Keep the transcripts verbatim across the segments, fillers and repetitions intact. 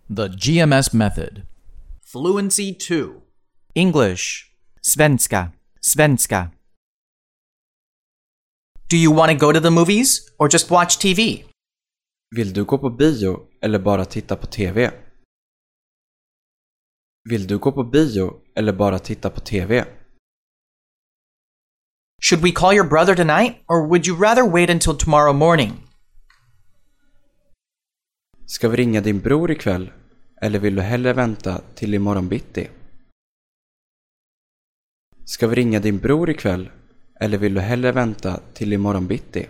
The G M S method. Fluency two. English. Svenska. Svenska. Do you want to go to the movies or just watch T V? Vill du gå på bio eller bara titta på T V? Vill du gå på bio eller bara titta på T V? Should we call your brother tonight or would you rather wait until tomorrow morning? Ska vi ringa din bror ikväll eller vill du hellre vänta till imorgon bitti? Ska vi ringa din bror ikväll eller vill du hellre vänta till imorgon bitti?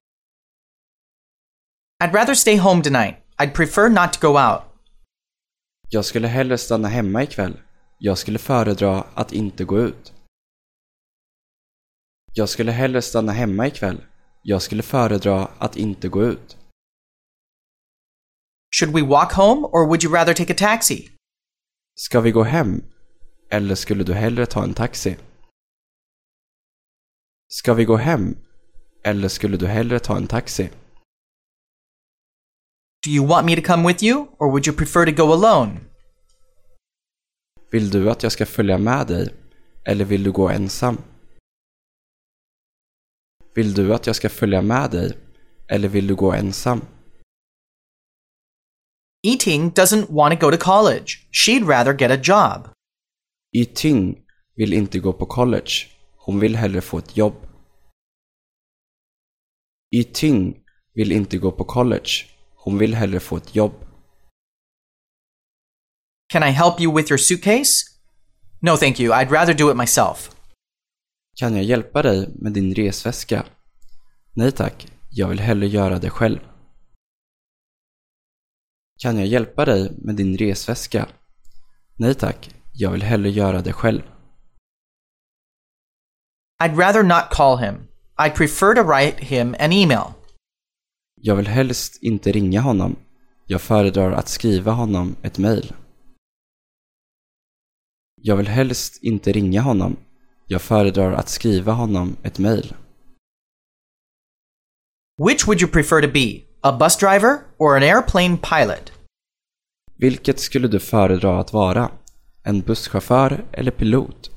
I'd rather stay home tonight. I'd prefer not to go out. Jag skulle hellre stanna hemma ikväll. Jag skulle föredra att inte gå ut. Jag skulle hellre stanna hemma ikväll. Jag skulle föredra att inte gå ut. Should we walk home or would you rather take a taxi? Ska vi gå hem eller skulle du hellre ta en taxi? Ska vi gå hem eller skulle du hellre ta en taxi? Do you want me to come with you or would you prefer to go alone? Vill du att jag ska följa med dig eller vill du gå ensam? Vill du att jag ska följa med dig eller vill du gå ensam? Yi-Ting doesn't want to go to college. She'd rather get a job. Yi-Ting vill inte gå på college. Hon vill hellre få ett jobb. Yi-Ting vill inte gå på college. Hon vill hellre få ett jobb. Can I help you with your suitcase? No, thank you. I'd rather do it myself. Kan jag hjälpa dig med din resväska? Nej tack, jag vill hellre göra det själv. Kan jag hjälpa dig med din resväska? Nej tack, jag vill hellre göra det själv. I'd rather not call him. I'd prefer to write him an email. Jag vill helst inte ringa honom. Jag föredrar att skriva honom ett mejl. Jag vill helst inte ringa honom. Jag föredrar att skriva honom ett mejl. Which would you prefer to be? A bus driver or an airplane pilot? Vilket skulle du föredra att vara? En busschaufför eller pilot?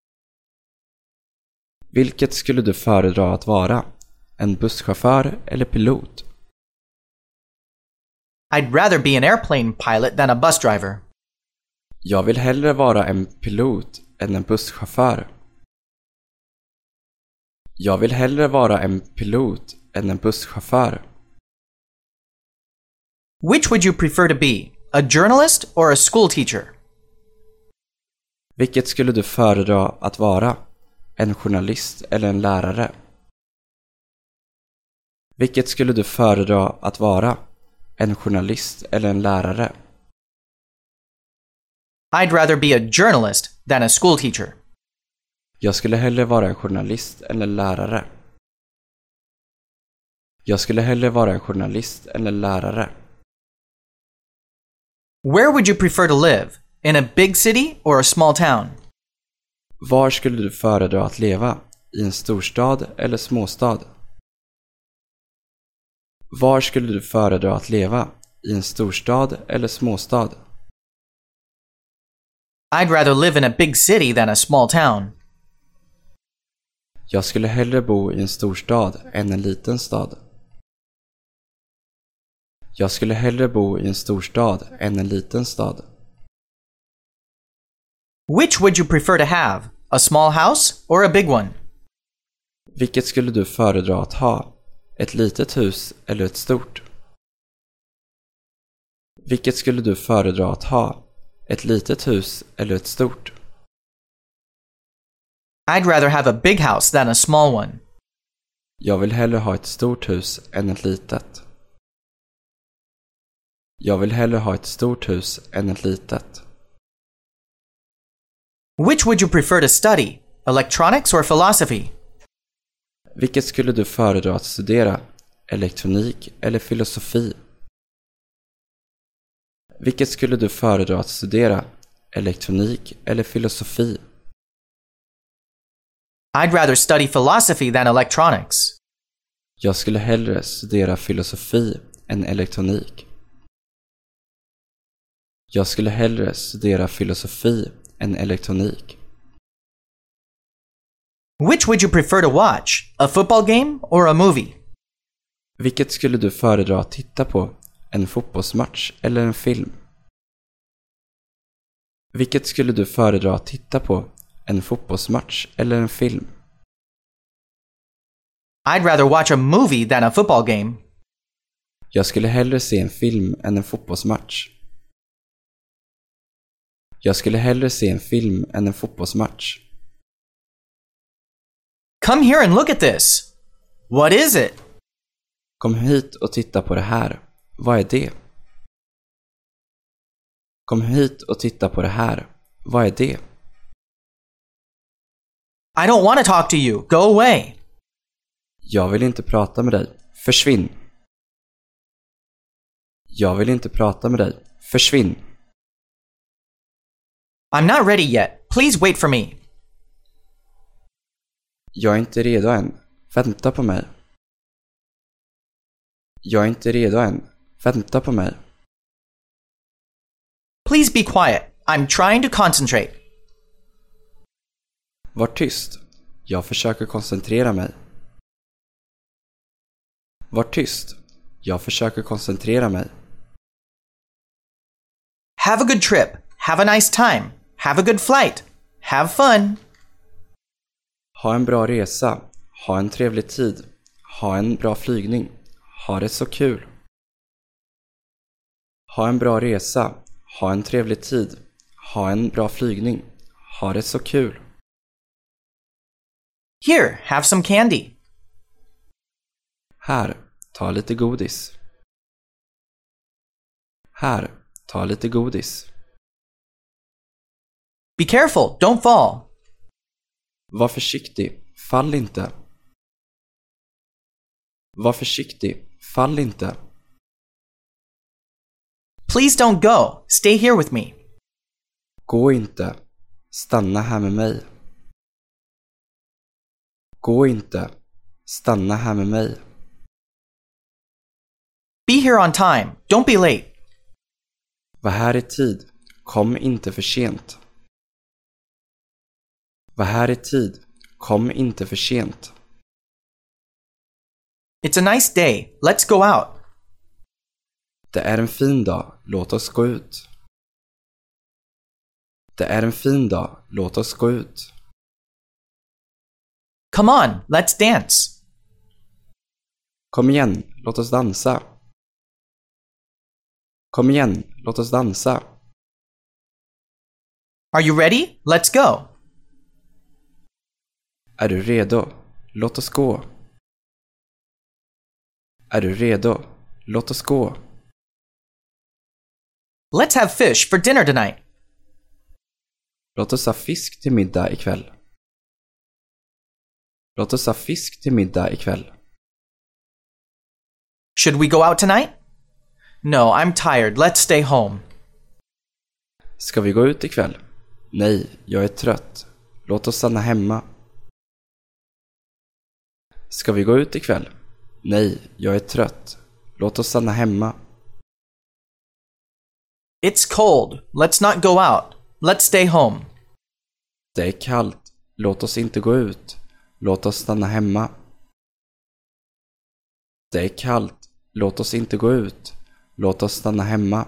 Vilket skulle du föredra att vara? En busschaufför eller pilot? I'd rather be an airplane pilot than a bus driver. Jag vill hellre vara en pilot än en busschaufför. Jag vill hellre vara en pilot än en busschaufför. Which would you prefer to be? A journalist or a school teacher? Vilket skulle du föredra att vara? En journalist eller en lärare? Vilket skulle du föredra att vara? En journalist eller en lärare? I'd rather be a journalist than a school teacher. Jag skulle hellre vara en journalist än en lärare. Jag skulle hellre vara en journalist än en lärare. Where would you prefer to live? In a big city or a small town? Var skulle du föredra att leva? I en storstad eller småstad? Var skulle du föredra att leva? I en storstad eller småstad? I'd rather live in a big city than a small town. Jag skulle hellre bo i en storstad än en liten stad. Jag skulle hellre bo i en storstad än en liten stad. Which would you prefer to have? A small house or a big one? Vilket skulle du föredra att ha? Ett litet hus eller ett stort? Vilket skulle du föredra att ha? Ett litet hus eller ett stort? I'd rather have a big house than a small one. Jag vill hellre ha ett stort hus än ett litet. Jag vill hellre ha ett stort hus än ett litet. Which would you prefer to study? Electronics or philosophy? Vilket skulle du föredra att studera? Elektronik eller filosofi? Vilket skulle du föredra att studera? Elektronik eller filosofi? I'd rather study philosophy than electronics. Jag skulle hellre studera filosofi än elektronik. Jag skulle hellre studera filosofi än elektronik. Which would you prefer to watch? A football game or a movie? Vilket skulle du föredra att titta på? En fotbollsmatch eller en film? Vilket skulle du föredra att titta på? En fotbollsmatch eller en film? I'd rather watch a movie than a football game. Jag skulle hellre se en film än en fotbollsmatch. Jag skulle hellre se en film än en fotbollsmatch. Come here and look at this. What is it? Kom hit och titta på det här. Vad är det? Kom hit och titta på det här. Vad är det? I don't want to talk to you. Go away. Jag vill inte prata med dig. Försvinn. Jag vill inte prata med dig. Försvinn. I'm not ready yet. Please wait for me. Jag är inte redo än. Vänta på mig. Jag är inte redo än. Vänta på mig. Please be quiet. I'm trying to concentrate. Var tyst. Jag försöker koncentrera mig. Var tyst. Jag försöker koncentrera mig. Have a good trip. Have a nice time. Have a good flight. Have fun. Ha en bra resa. Ha en trevlig tid. Ha en bra flygning. Ha det så kul. Ha en bra resa. Ha en trevlig tid. Ha en bra flygning. Ha det så kul. Here, have some candy. Här, ta lite godis. Här, ta lite godis. Be careful, don't fall. Var försiktig, fall inte. Var försiktig, fall inte. Please don't go. Stay here with me. Gå inte, stanna här med mig. Gå inte, stanna här med mig. Be here on time. Don't be late. Var här i tid, kom inte för sent. Var här i tid, kom inte för sent. It's a nice day. Let's go out. Det är en fin dag, låt oss gå ut. Det är en fin dag, låt oss gå ut. Come on, let's dance. Kom igen, låt oss dansa. Kom igen, låt oss dansa. Are you ready? Let's go. Är du redo? Låt oss gå. Är du redo? Låt oss gå. Let's have fish for dinner tonight. Låt oss ha fisk till middag ikväll. Låt oss ha fisk till middag ikväll. Should we go out tonight? No, I'm tired. Let's stay home. Ska vi gå ut ikväll? Nej, jag är trött. Låt oss stanna hemma. Ska vi gå ut ikväll? Nej, jag är trött. Låt oss stanna hemma. It's cold. Let's not go out. Let's stay home. Det är kallt. Låt oss inte gå ut. Låt oss stanna hemma. Det är kallt. Låt oss inte gå ut. Låt oss stanna hemma.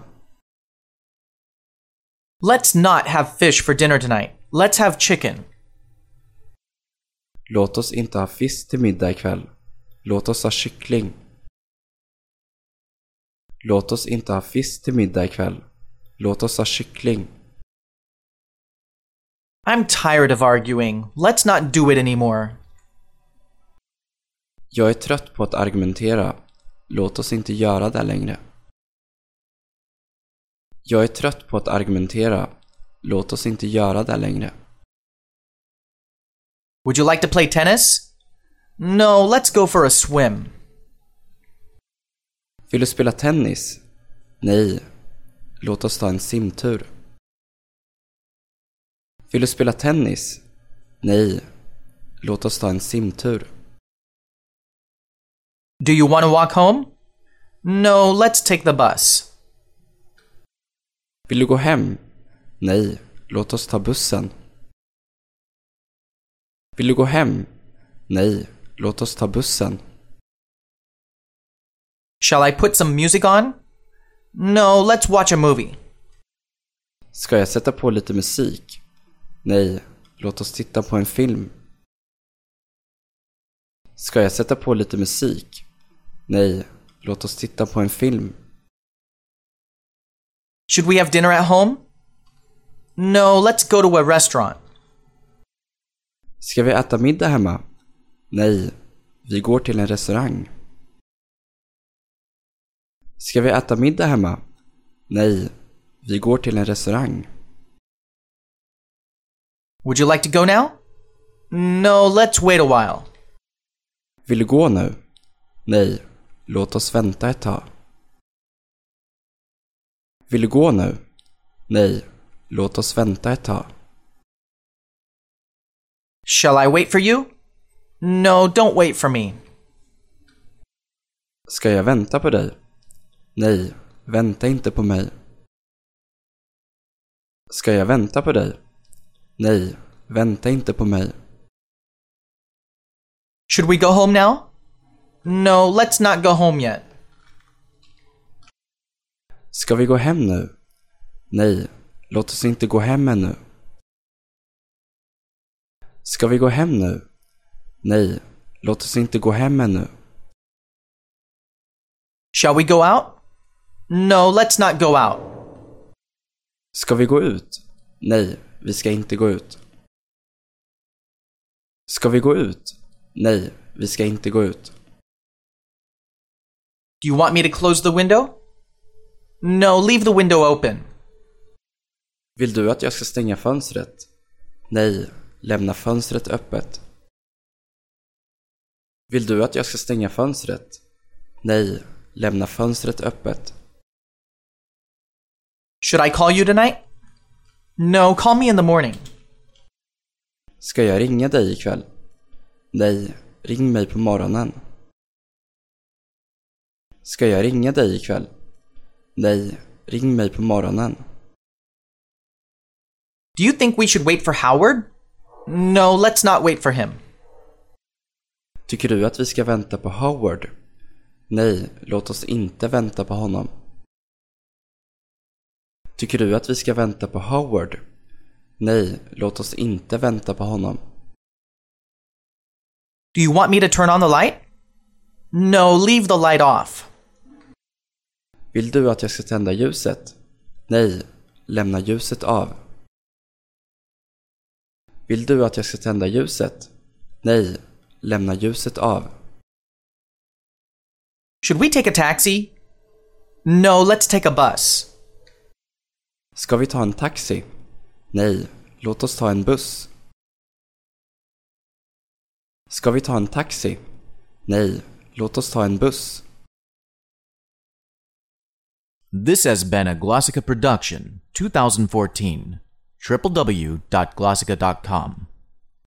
Let's not have fish for dinner tonight. Let's have chicken. Låt oss inte ha fisk till middag ikväll. Låt oss ha kyckling. Låt oss inte ha fisk till middag ikväll. Låt oss ha kyckling. I'm tired of arguing. Let's not do it anymore. Jag är trött på att argumentera. Låt oss inte göra det längre. Jag är trött på att argumentera. Låt oss inte göra det längre. Would you like to play tennis? No, let's go for a swim. Vill du spela tennis? Nej, låt oss ta en simtur. Vill du spela tennis? Nej, låt oss ta en simtur. Do you want to walk home? No, let's take the bus. Vill du gå hem? Nej, låt oss ta bussen. Vill du gå hem? Nej, låt oss ta bussen. Shall I put some music on? No, let's watch a movie. Ska jag sätta på lite musik? Nej, låt oss titta på en film. Ska jag sätta på lite musik? Nej, låt oss titta på en film. Should we have dinner at home? No, let's go to a restaurant. Ska vi äta middag hemma? Nej, vi går till en restaurang. Ska vi äta middag hemma? Nej, vi går till en restaurang. Would you like to go now? No, let's wait a while. Vill du gå nu? Nej, låt oss vänta ett tag. Vill du gå nu? Nej, låt oss vänta ett tag. Shall I wait for you? No, don't wait for me. Ska jag vänta på dig? Nej, vänta inte på mig. Ska jag vänta på dig? Nej, vänta inte på mig. Should we go home now? No, let's not go home yet. Ska vi gå hem nu? Nej, låt oss inte gå hem ännu. Ska vi gå hem nu? Nej, låt oss inte gå hem ännu. Shall we go out? No, let's not go out. Ska vi gå ut? Nej, vi ska inte gå ut. Ska vi gå ut? Nej, vi ska inte gå ut. Do you want me to close the window? No, leave the window open. Vill du att jag ska stänga fönstret? Nej, lämna fönstret öppet. Vill du att jag ska stänga fönstret? Nej, lämna fönstret öppet. Should I call you tonight? No, call me in the morning. Ska jag ringa dig ikväll? Nej, ring mig på morgonen. Ska jag ringa dig ikväll? Nej, ring mig på morgonen. Do you think we should wait for Howard? No, let's not wait for him. Tycker du att vi ska vänta på Howard? Nej, låt oss inte vänta på honom. Tycker du att vi ska vänta på Howard? Nej, låt oss inte vänta på honom. Do you want me to turn on the light? No, leave the light off. Vill du att jag ska tända ljuset? Nej, lämna ljuset av. Vill du att jag ska tända ljuset? Nej, lämna ljuset av. Should we take a taxi? No, let's take a bus. Ska vi ta en taxi? Nej, låt oss ta en buss. Ska vi ta en taxi? Nej, låt oss ta en buss. This has been a Glossica production, twenty fourteen. w w w dot glossica dot com